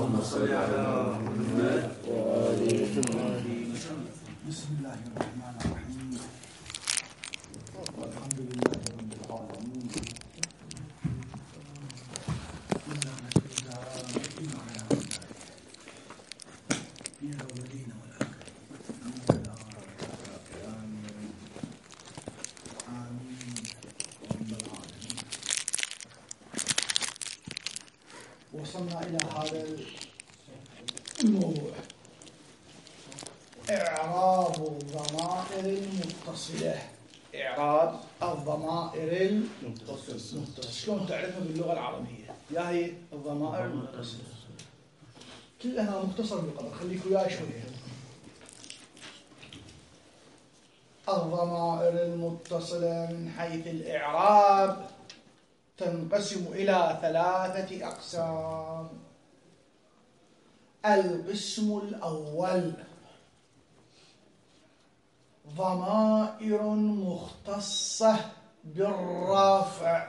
اللهم صل على محمد وآل محمد. بسم الله الرحمن الرحيم. والحمد لله رب العالمين. في الأولين والآخرين. آمين رب العالمين. وصلنا إلى هذا الموضوع، إعراب الضمائر المتصلة. إعراب الضمائر المتصلة شلون تعرفها باللغة العربية؟ يا هي الضمائر المتصلة كلها مختصر بالقدر، خليك وياي شوية. الضمائر المتصلة من حيث الإعراب تنقسم إلى 3 أقسام. القسم الأول ضمائر مختصة بالرافع،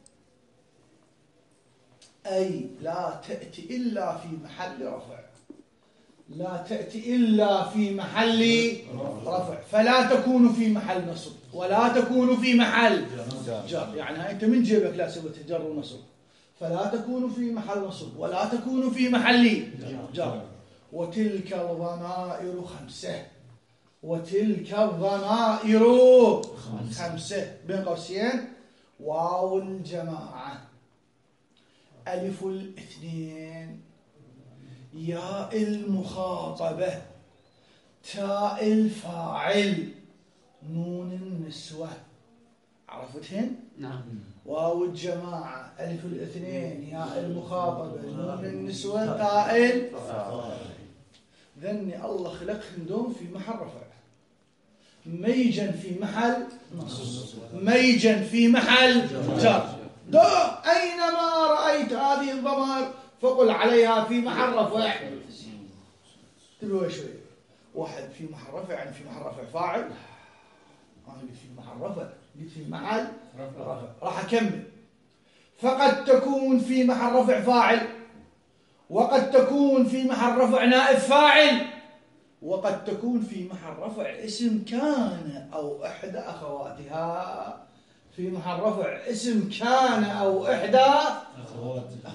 أي لا تأتي إلا في محل رفع، لا تأتي إلا في محل رفع، فلا تكون في محل نصب ولا تكون في محل جر. يعني هاي أنت من جيبك لا سويت جر ونصب، فلا تكون في محل نصب ولا تكون في محل جر. وتلك الضمائر 5. وتلك الضمائر 5 بين قوسين: واو الجماعة، ألف الاثنين، ياء المخاطبة، تاء الفاعل، نون النسوة. عرفتهن؟ نعم. واو الجماعة، ألف الاثنين، ياء المخاطبة، نون النسوة، تاء الفاعل. ذني الله خلقهن دوم في محل رفع، ميجا في محل نصب، ميجا في محل جر. أينما رأيت هذه الضمائر فقل عليها في محل رفع. تلوه شوي. واحد في محل رفع، يعني في محل رفع فاعل. أنا قلت في محل رفع، قلت في محل رفع. راح أكمل. فقد تكون في محل رفع فاعل، وقد تكون في محل رفع نائب فاعل، وقد تكون في محل رفع اسم كان أو إحدى أخواتها. في محل رفع اسم كان أو إحدى أخواتها.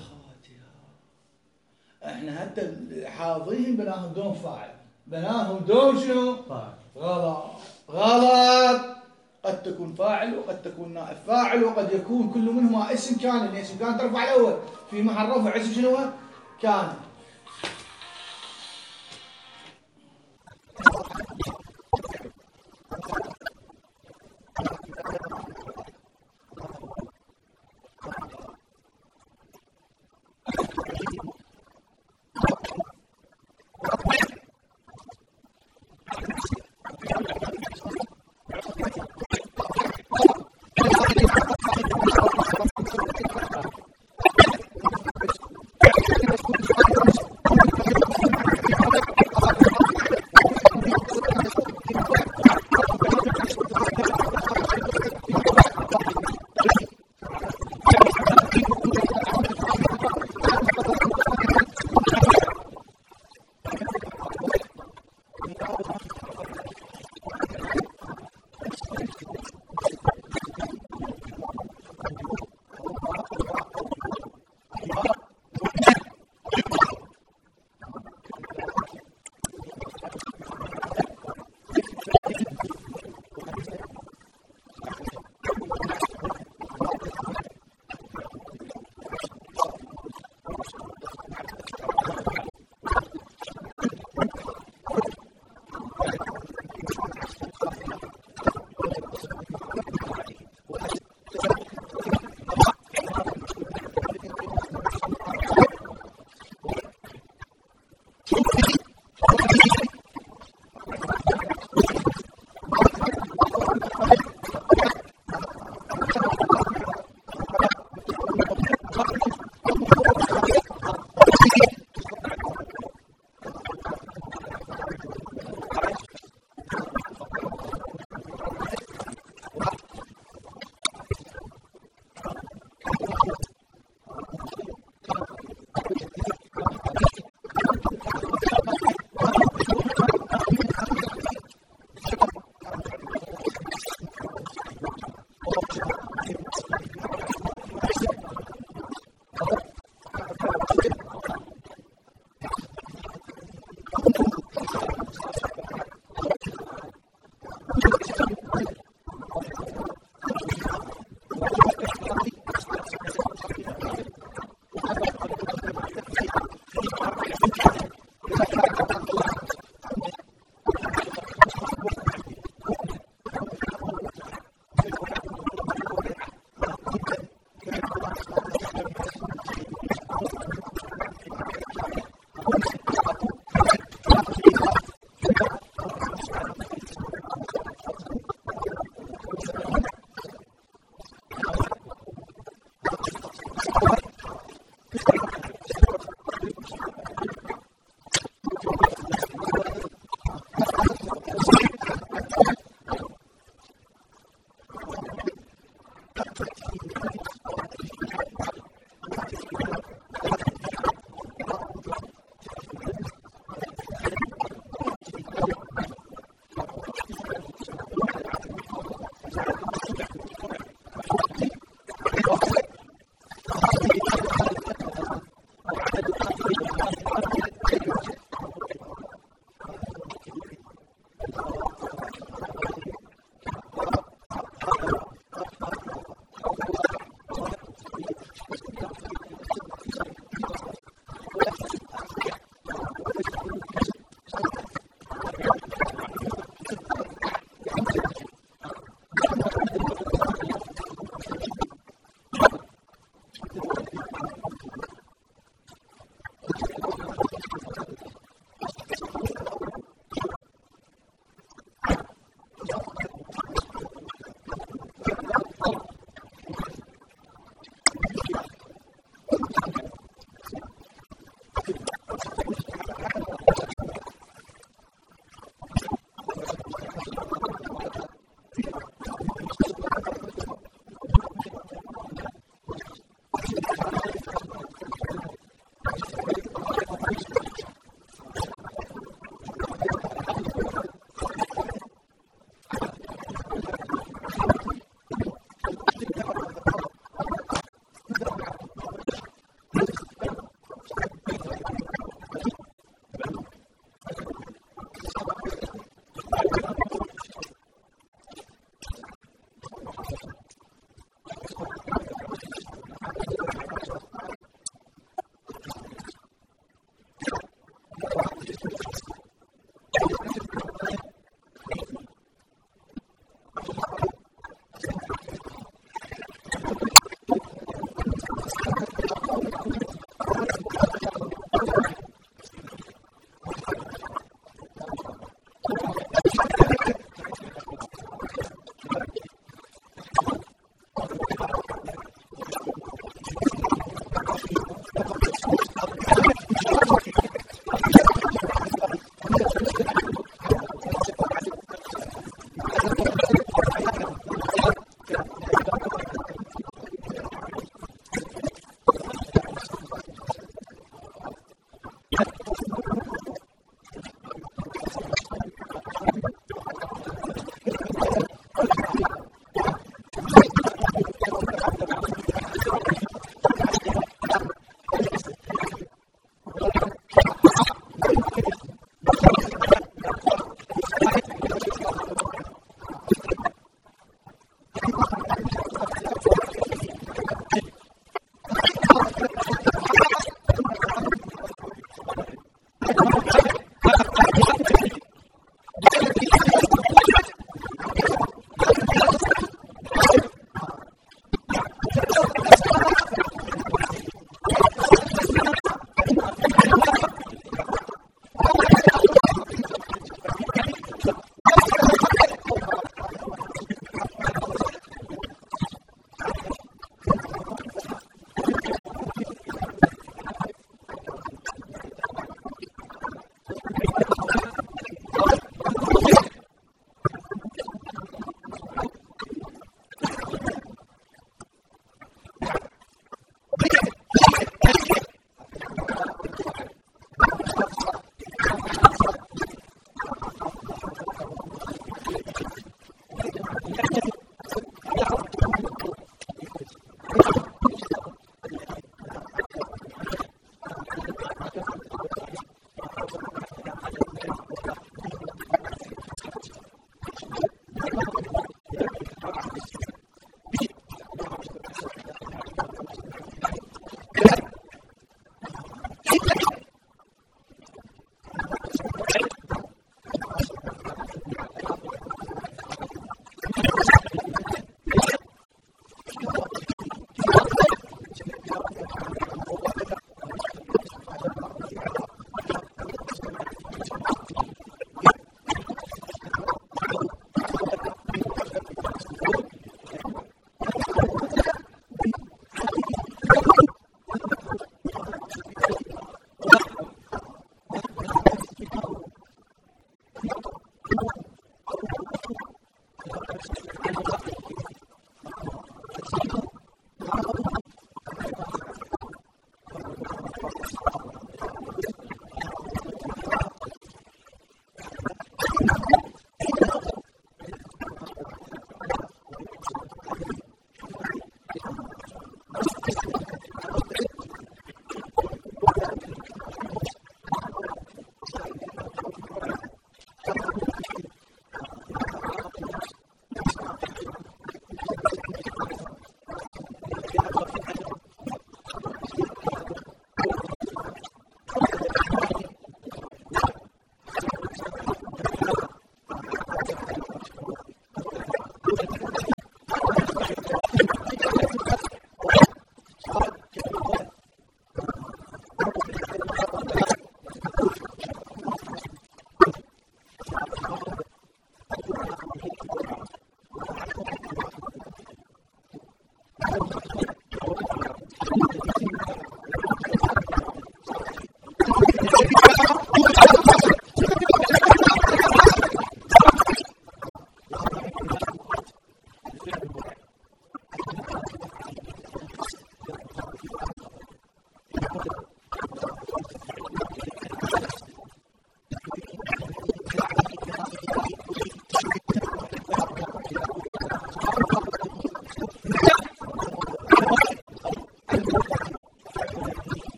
احنا حتى حاضرين بناهم دوم فاعل، بناهم دوم شنو؟ غلط. غلط. قد تكون فاعل وقد تكون نائب فاعل، وقد يكون كل منهما اسم كان. يعني اسم كان ترفع الأول، في محل رفع اسم شنو؟ كان.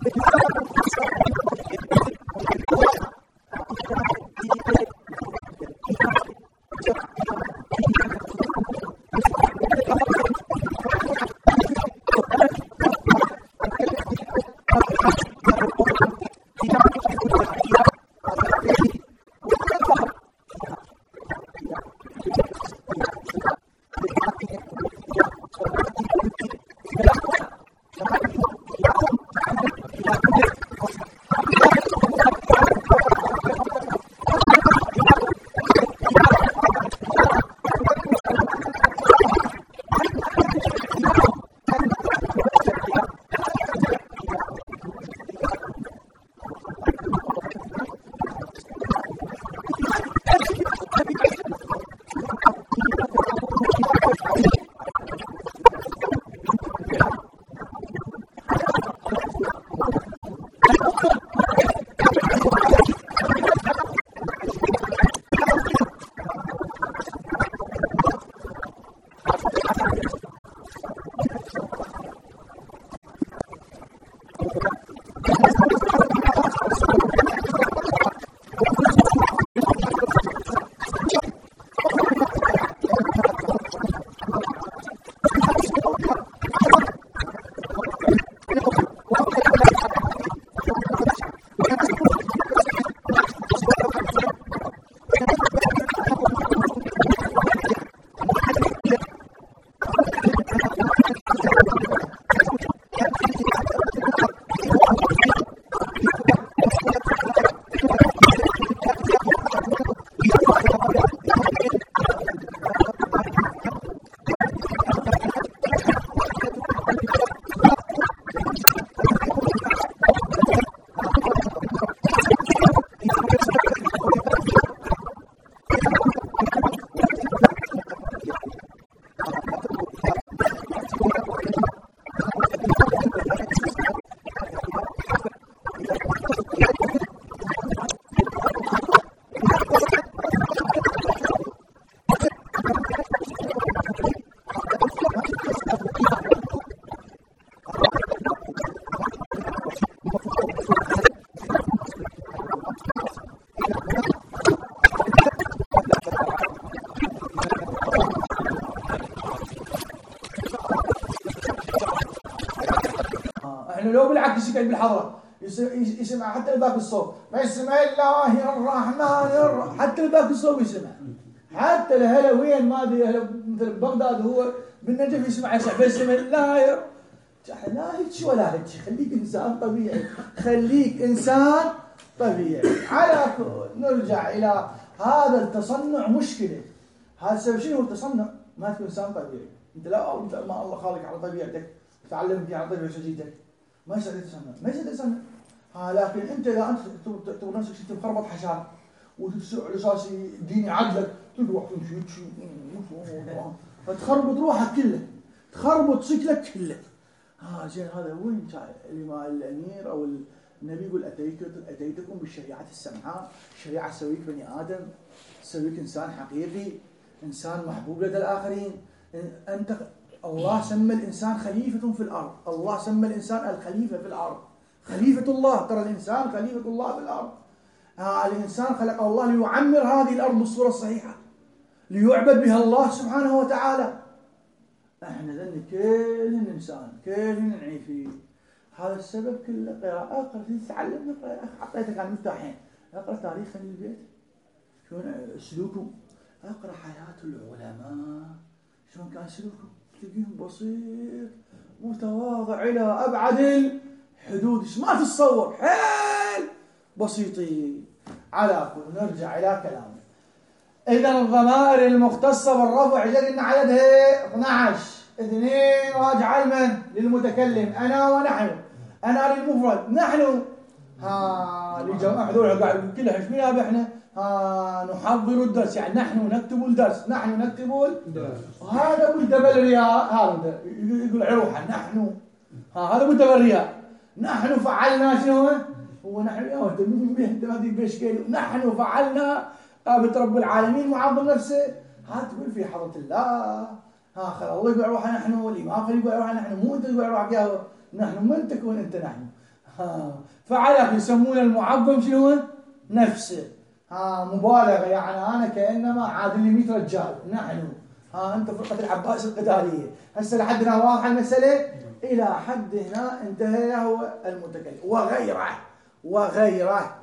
لو بالعكس يقعد بالحضرة يسمع حتى الباقي الصوت، بسم الله الرحمن الرحيم، حتى الباقي الصوت يسمع، حتى الهلا وين ما ادري مثل بغداد هو بالنجف يسمع بسم الله لا هيك ولا هيك، خليك انسان طبيعي، خليك انسان طبيعي. على نرجع الى هذا التصنع مشكله. هذا سبب شنو التصنع؟ ما تكون انسان طبيعي، انت ما الله خالق على طبيعتك وتعلمت على طبيعه شديدك ما يصير تتصنع، ما يصير تتصنع. لكن انت اذا انت تعتبر نفسك انت مخربط حشار وتسوق على اساس ديني عقلك تروح تمشي فتخربط روحك كله، تخربط شكلك كله. زين هذا وين الامير او النبي يقول اتيتكم بالشريعه السمحاء، الشريعه تسويك بني ادم، تسويك انسان حقيقي، انسان محبوب لدى الاخرين. انت الله سمى الانسان خليفه في الارض، الله سمى الانسان الخليفه في الارض، خليفه الله، ترى الانسان خليفه الله في الارض. الانسان خلق الله ليعمر هذه الارض بالصوره الصحيحه، ليعبد بها الله سبحانه وتعالى. احنا ذني كلنا انسان، كلنا نعي فيه. هذا السبب كله قراءة، اقرا تتعلم نقرا. اعطيتك عن مفتاحين، اقرا تاريخ اهل البيت شلون سلوكهم، اقرا حياة العلماء شلون كان سلوكهم، تلاقيهم بسيط متواضع الى ابعد الحدود، ما تتصور، حيل بسيطين. على كل نرجع الى كلامنا. اذا الضمائر المختصه بالرفع جدنا عددها 12، اثنين راجعه لمن؟ للمتكلم، انا ونحن، انا للمفرد، نحن لجماعه هذول قاعد كلها ايش بنلعب احنا؟ نحضر الدرس، يعني نحن نكتب الدرس، نحن نكتب الدرس. هذا منتبه الرياء، هذا يقول عروحه نحن، هذا منتبه الرياء. نحن فعلنا شنو؟ هو نحن ما ادري باشكال، نحن فعلنا قابل رب العالمين معظم نفسه. تقول في حضرة الله، الله يقول روحنا نحن، والإمام يقول روحنا نحن، مو أنت تقول روحك يا نحن، من تكون أنت نحن؟ فعلك يسمون المعظم شنو؟ نفسه. مبالغة، يعني أنا كأنما عادل 100 رجال نحن. أنت فرقة العباس القتالية. هسه لحدنا واضحة المسألة؟ إلى حد هنا انتهى هو المتكلم. وغيره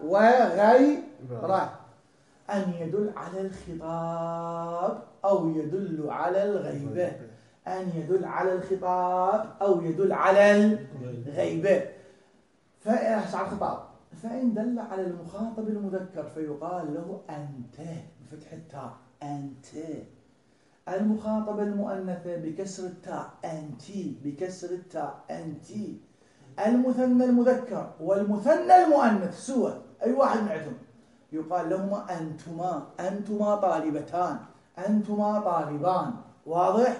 أن يدل على الخطاب أو يدل على الغيبة. أن يدل على الخطاب أو يدل على الغيبة. فإحس على الخطاب. فإن دل على المخاطب المذكر فيقال له أنت بفتح التاء أنت. المخاطب المؤنثة بكسر التاء أنتي بكسر التاء أنتي. المثنى المذكر والمثنى المؤنث سوى أي واحد منهم يقال لهما أنتما. أنتما طالبتان، أنتما طالبان. واضح؟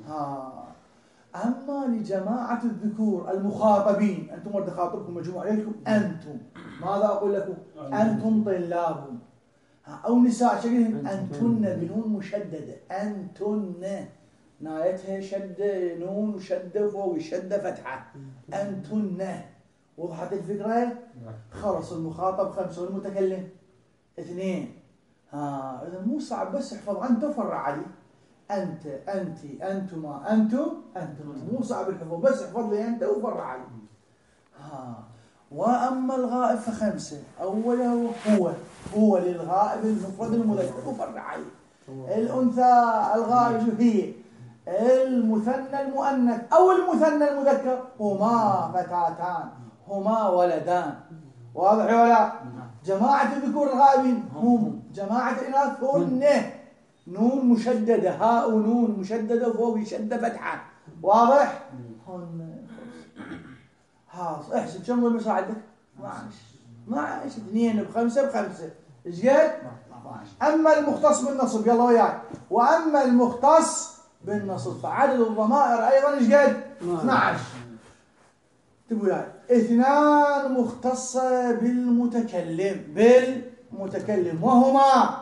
أما لجماعة الذكور المخاطبين، أنتم ورد خاطبكم مجموعة لكم أنتم، ماذا أقول لكم؟ أنتم طلاب. أو نساء شكلهم أنتن بنون مشددة. أنتن نايتها شدة نون شدة فوق شدة فتحة. أنتن. وضحت الفكرة؟ خلص المخاطب 5 والمتكلم 2. إذا مو صعب، بس احفظ أنت وفرع علي. أنت أنت أنتما أنتم أنتم. مو صعب الحفظ، بس احفظ لي أنت وفرع علي. وأما الغائب ف5. أوله هو للغائب المفرد المذكر وفرع علي. الأنثى الغائب هي. المثنى المؤنث أو المثنى المذكر هما فتاتان، هما ولدان. واضح ولا لا؟ جماعة الذكور الغائبين هم، جماعة الإناث هن. نون مشددة، هاء نون مشددة فوق شدة فتحة. واضح؟ هن. احسب كم ضمير صاعدك؟ 12. 2 ب5 ب5 ايش قد؟ 12. أما المختص بالنصب يلا وياك. وأما المختص بالنصب فعدد الضمائر أيضا ايش قد؟ 12. تقول وياي 2 مختصة بالمتكلم وهما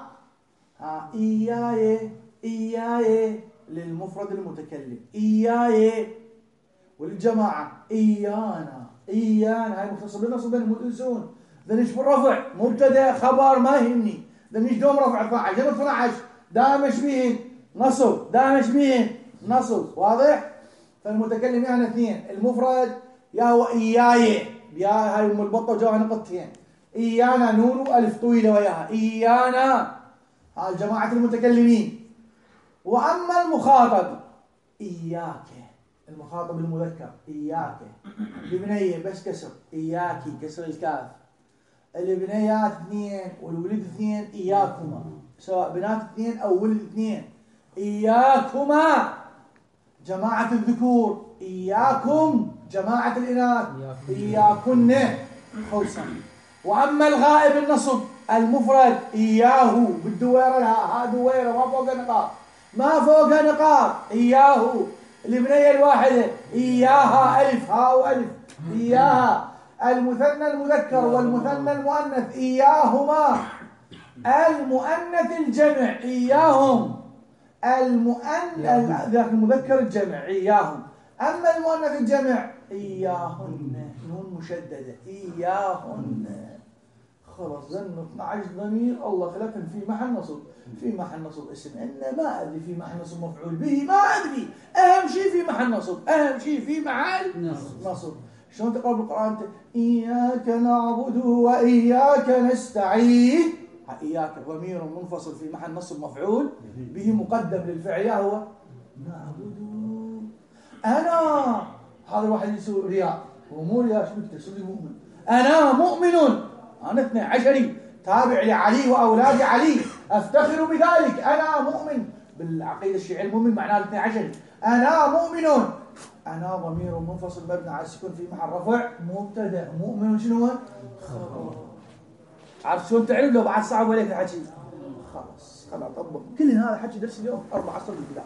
إياي للمفرد المتكلم، إياي. وللجماعة إيانا هاي مختصة بالنصب المتنسون. إذا ايش بالرفع؟ مبتدأ خبر ما يهمني. إذا ايش دوم رفع 12 12 دائما ايش بيهن؟ نصب. دائما ايش بيهن؟ نصب. واضح؟ فالمتكلم يعني 2. المفرد يا هو إياي، يا هاي مربطة وجوها نقطتين. إيانا نون وألف طويلة وياها إيانا. هاي جماعة المتكلمين. وأما المخاطب إياك، المخاطب المذكر إياك. البنية بس كسر إياكي كسر الكاف. البنيات 2 والولد 2 إياكما، سواء بنات 2 أو ولد 2 إياكما. جماعة الذكور إياكم، جماعة الإناث إياكن. خلصا. وأما الغائب النصب المفرد إياه بالدويرة، ها دويرة ما فوق نقاط، ما فوق نقاط. إياه. البنية الواحدة إياها ألف، هاء ألف إياها. المثنى المذكر والمثنى المؤنث إياهما. المؤنث الجمع إياهم. ذاك المذكر الجمع إياهم. أما المؤنث الجمع إياهن، نون مشددة إياهن. خلاص ذن 12 ضمير الله خلقهم في محل نصب. في محل نصب اسم إن، ما أدري في محل نصب مفعول به، ما أدري. أهم شيء في محل نصب، أهم شيء في محل نصب. شلون تقرأ بالقرآن أنت؟ إياك نعبد وإياك نستعين. إياك ضمير منفصل في محل نصب مفعول به مقدم للفعل هو نعبد. أنا هذا الواحد يسوي رياء ومو رياء. شو تسوي؟ مؤمن. أنا مؤمن، أنا 12 تابع لعلي وأولاد علي، أفتخر بذلك. أنا مؤمن. بالعقيدة الشيعية المؤمن معناه 12. أنا مؤمن. أنا ضمير منفصل مبني على السكون في محل رفع مبتدأ. مؤمن شنو هو؟ خبر. عارف شلون تعرف لو بعد صعب عليك الحكي؟ خلاص طبق كل هذا حكي درس اليوم 4 سطور بالكتاب.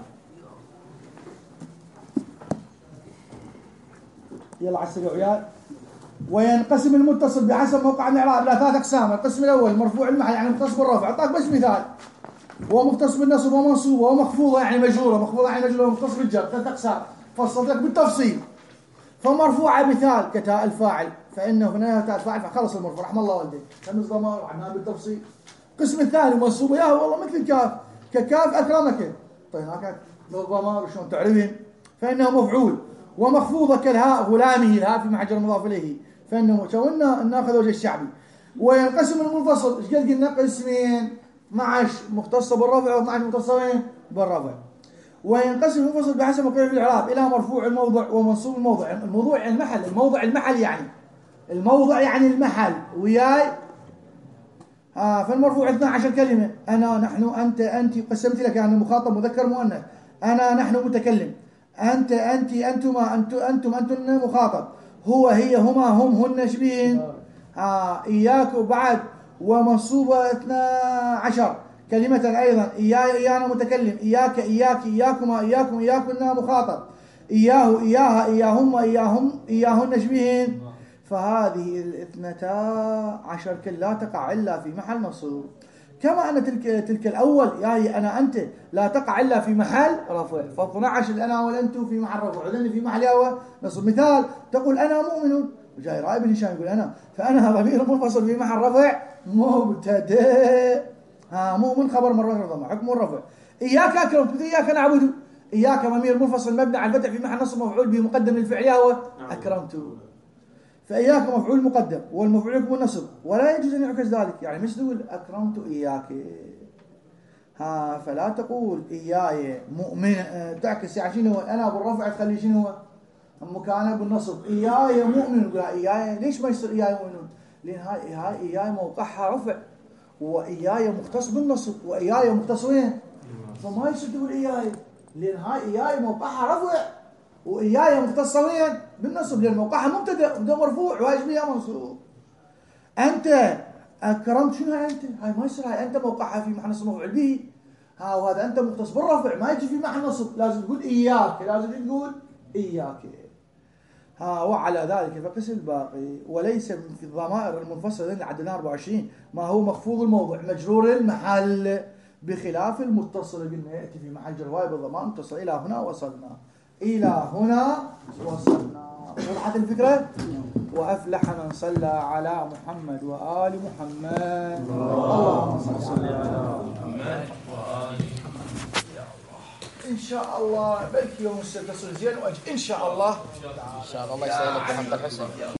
يلا على السريع وياي. وينقسم المتصل بحسب موقع الإعراب إلى 3 أقسام. القسم الأول مرفوع المحل يعني مختص بالرفع، أعطاك بس مثال. ومختص بالنصب ومنصوبة ومخفوضة يعني مجرورة، مخفوضة يعني مجرورة، ومختص بالجر. 3 أقسام فصلت لك بالتفصيل. فمرفوعة مثال كتاء الفاعل فإنه في النهاية تاء فاعل فخلص المرفوع رحم الله والديك. خمس ضمائر وعناها بالتفصيل. القسم الثاني منصوب ياه والله مثل الكاف ككاف أكرمك. طيب هناك الضمائر شلون تعرفين؟ فإنه مفعول ومخفوضة كالهاء غلامه الهاء في محل جر مضاف إليه فإنه شونا ناخذ وجه الشعبي. وينقسم المنفصل ايش قد قلنا قسمين 12 مختصة بالرفع و12 مختصة بالرفع. وينقسم المنفصل بحسب موقعه في الإعراب إلى مرفوع الموضع ومنصوب الموضع. الموضوع يعني المحل الموضع المحل يعني الموضع يعني المحل وياي فالمرفوع 12 كلمة أنا نحن أنت قسمت لك يعني مخاطب مذكر مؤنث أنا نحن متكلم أنت أنتما أنتن مخاطب هو هي هما هم هن شبيهن إياك بعد ومنصوبة 12 كلمة أيضا إيانا متكلم إياك إياكما إياكم إياكن مخاطب إياه إياها إياهم إياهن شبيهن. فهذه 12 لا تقع إلا في محل نصب. كما أن تلك الأول يعني أنا أنت لا تقع إلا في محل رفع. ف12 الأنا والأنت في محل رفع وذن في محل نصب. مثال تقول أنا مؤمن وجاي رأي بن هشام يقول أنا فأنا ضمير منفصل في محل رفع مبتدأ مؤمن خبر من رفع ضمير حكم الرفع. إياك أكرمت إياك نعبد إياك ضمير منفصل مبني على الفتح في محل نصب مفعول به مقدم للفعل هو أكرمت. فإياك مفعول مقدم والمفعول يكون النصب ولا يجوز أن يعكس ذلك يعني مش تقول أكرمت إياك فلا تقول إياي مؤمن تعكس يعني شنو أنا بالرفع تخلي شنو مكانه بالنصب إياي مؤمن يقول إياي ليش ما يصير إياي مؤمن لأن هاي إياي موقعها رفع وإياي مختص بالنصب وإياي مختص وين فما يصير تقول إياي لأن هاي إياي موقعها رفع وإياي مختصة وين بالنصب لأن موقعها مبتدأ وده مرفوع واجب بها منصوب. أنت أكرمت شنو هاي أنت هاي ما يصير هاي أنت موقعها في محل نصب مفعول به وهذا أنت مختص بالرفع ما يجي في محل نصب لازم تقول إياك لازم تقول إياك وعلى ذلك فقس الباقي. وليس في الضمائر المنفصلة اللي عدنا 24 ما هو مخفوض الموضع مجرور المحل بخلاف المتصل قلنا يأتي في محل جر بالضمائر متصل. إلى هنا وصلنا وضحت الفكرة. وأفلح من صلى على محمد وآل محمد. اللهم صل على محمد وآل محمد. إن شاء الله بلكي يوم السبت تصل زين وأجل إن شاء الله. إن شاء الله يسلمك محمد الحسن.